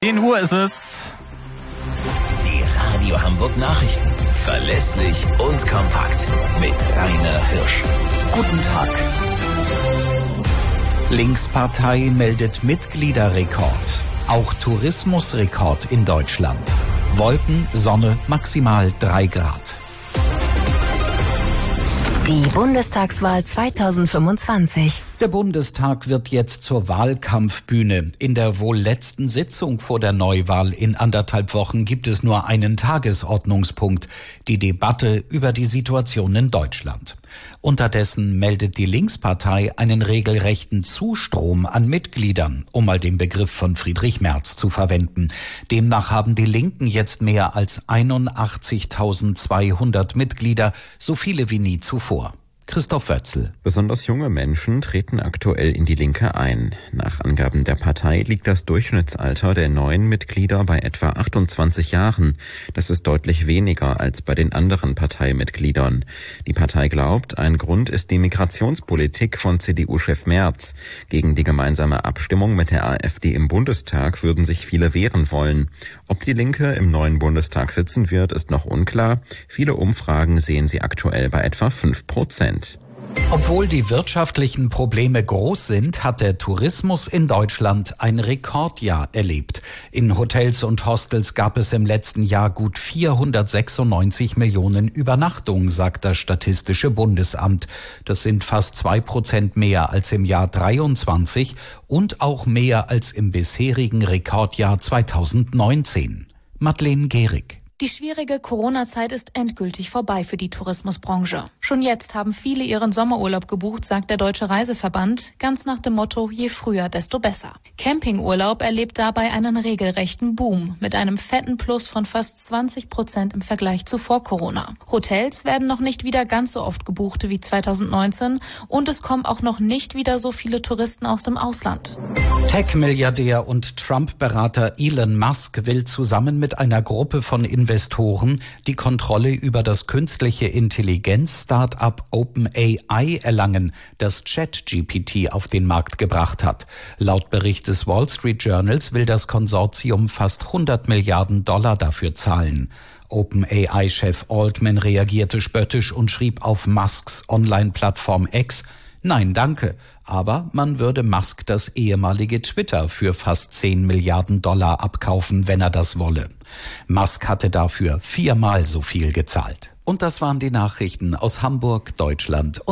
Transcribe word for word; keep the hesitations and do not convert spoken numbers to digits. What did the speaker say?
zehn Uhr ist es. Die Radio Hamburg Nachrichten. Verlässlich und kompakt. Mit Rainer Hirsch. Guten Tag. Linkspartei meldet Mitgliederrekord. Auch Tourismusrekord in Deutschland. Wolken, Sonne, maximal drei Grad. Die Bundestagswahl zweitausendfünfundzwanzig. Der Bundestag wird jetzt zur Wahlkampfbühne. In der wohl letzten Sitzung vor der Neuwahl in anderthalb Wochen gibt es nur einen Tagesordnungspunkt: die Debatte über die Situation in Deutschland. Unterdessen meldet die Linkspartei einen regelrechten Zustrom an Mitgliedern, um mal den Begriff von Friedrich Merz zu verwenden. Demnach haben die Linken jetzt mehr als einundachtzigtausendzweihundert Mitglieder, so viele wie nie zuvor. Christoph Wötzl. Besonders junge Menschen treten aktuell in die Linke ein. Nach Angaben der Partei liegt das Durchschnittsalter der neuen Mitglieder bei etwa achtundzwanzig Jahren. Das ist deutlich weniger als bei den anderen Parteimitgliedern. Die Partei glaubt, ein Grund ist die Migrationspolitik von C D U-Chef Merz. Gegen die gemeinsame Abstimmung mit der AfD im Bundestag würden sich viele wehren wollen. Ob die Linke im neuen Bundestag sitzen wird, ist noch unklar. Viele Umfragen sehen sie aktuell bei etwa fünf Prozent. Obwohl die wirtschaftlichen Probleme groß sind, hat der Tourismus in Deutschland ein Rekordjahr erlebt. In Hotels und Hostels gab es im letzten Jahr gut vierhundertsechsundneunzig Millionen Übernachtungen, sagt das Statistische Bundesamt. Das sind fast zwei Prozent mehr als im Jahr dreiundzwanzig und auch mehr als im bisherigen Rekordjahr zweitausendneunzehn. Madeleine Gehrig. Die schwierige Corona-Zeit ist endgültig vorbei für die Tourismusbranche. Schon jetzt haben viele ihren Sommerurlaub gebucht, sagt der Deutsche Reiseverband, ganz nach dem Motto, je früher, desto besser. Campingurlaub erlebt dabei einen regelrechten Boom, mit einem fetten Plus von fast zwanzig Prozent im Vergleich zu vor Corona. Hotels werden noch nicht wieder ganz so oft gebucht wie zweitausendneunzehn und es kommen auch noch nicht wieder so viele Touristen aus dem Ausland. Tech-Milliardär und Trump-Berater Elon Musk will zusammen mit einer Gruppe von Investoren die Kontrolle über das künstliche Intelligenz-Start-up OpenAI erlangen, das ChatGPT auf den Markt gebracht hat. Laut Bericht des Wall Street Journals will das Konsortium fast hundert Milliarden Dollar dafür zahlen. OpenAI-Chef Altman reagierte spöttisch und schrieb auf Musks Online-Plattform X: Nein, danke. Aber man würde Musk das ehemalige Twitter für fast zehn Milliarden Dollar abkaufen, wenn er das wolle. Musk hatte dafür viermal so viel gezahlt. Und das waren die Nachrichten aus Hamburg, Deutschland und